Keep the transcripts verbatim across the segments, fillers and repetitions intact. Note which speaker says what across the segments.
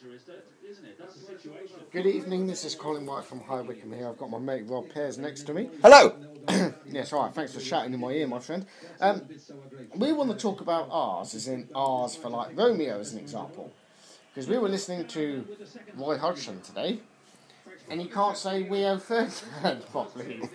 Speaker 1: Good evening, this is Colin White from High Wycombe here. I've got my mate Rob Pears next to me.
Speaker 2: Hello!
Speaker 1: Yes, all right, thanks for shouting in my ear, my friend. Um, we want to talk about ours, as in ours for like Romeo as an example. Because we were listening to Roy Hodgson today, and he can't say Rio Ferdinand properly.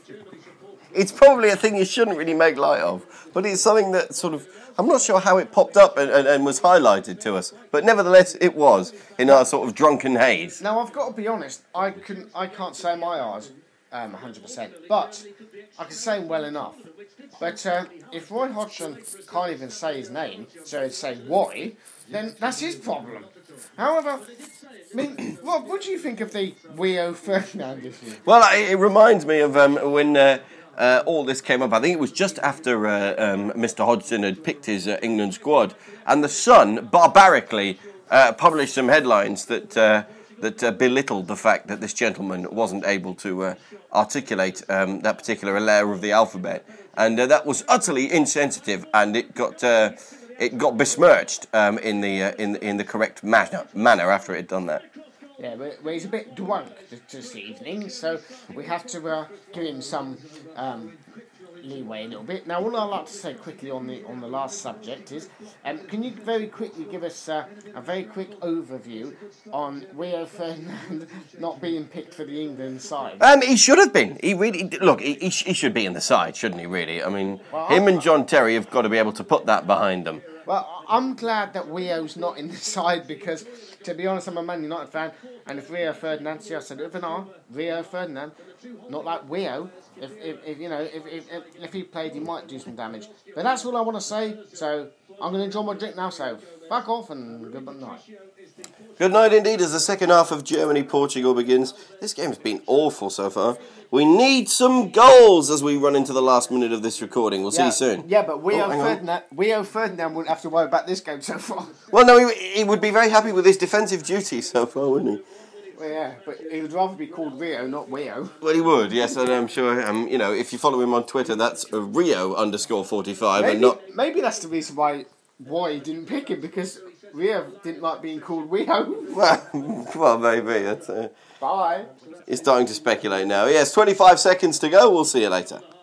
Speaker 2: It's probably a thing you shouldn't really make light of, but it's something that sort of, I'm not sure how it popped up and, and, and was highlighted to us, but nevertheless it was in our sort of drunken haze.
Speaker 1: Now, I've got to be honest, I can I can't say my R's um, one hundred percent, but I can say them well enough. But uh, if Roy Hodgson can't even say his name, so he'd say Roy, then that's his problem. However, I mean, Rob, what do you think of the Rio Ferdinand issue?
Speaker 2: Well, it, it reminds me of um, when uh, uh, all this came up. I think it was just after uh, um, Mister Hodgson had picked his uh, England squad, and the Sun barbarically uh, published some headlines that uh, that uh, belittled the fact that this gentleman wasn't able to uh, articulate um, that particular letter of the alphabet, and uh, that was utterly insensitive, and it got uh, it got besmirched um, in the uh, in in the correct manner manner after it had done that.
Speaker 1: Yeah, but, but he's a bit drunk this evening, so we have to uh, give him some um, leeway a little bit. Now, all I'd like to say quickly on the on the last subject is, um, can you very quickly give us uh, a very quick overview on Rio Ferdinand not being picked for the England side?
Speaker 2: Um, he should have been. He really look. He, he, he should be in the side, shouldn't he? Really. I mean,
Speaker 1: well,
Speaker 2: him
Speaker 1: I'm,
Speaker 2: and John Terry have got to be able to put that behind them.
Speaker 1: Well, I'm glad that Rio's not in the side because, to be honest, I'm a Man United fan, and if Rio Ferdinand, see I said it with an R, Rio Ferdinand, not like Rio, if, if, if you know, if, if, if, if he played, he might do some damage. But that's all I want to say, so I'm going to enjoy my drink now, so fuck off and good night.
Speaker 2: Good night indeed as the second half of Germany-Portugal begins. This game's been awful so far. We need some goals as we run into the last minute of this recording. We'll
Speaker 1: yeah,
Speaker 2: see you soon.
Speaker 1: Yeah, but Rio,
Speaker 2: oh,
Speaker 1: Ferdinand, Rio Ferdinand wouldn't have to worry about this game so far.
Speaker 2: Well, no, he, he would be very happy with his defensive duty so far, wouldn't he?
Speaker 1: Well, yeah, but he would rather be called Rio, not Rio.
Speaker 2: Well, he would, yes, and I'm sure, um, you know, if you follow him on Twitter, that's a Rio underscore forty-five
Speaker 1: maybe,
Speaker 2: and not...
Speaker 1: Maybe that's the reason why, why he didn't pick him, because Rio didn't like being called Rio.
Speaker 2: Well, well maybe. That's, uh,
Speaker 1: Bye.
Speaker 2: He's starting to speculate now. Yes, twenty-five seconds to go. We'll see you later.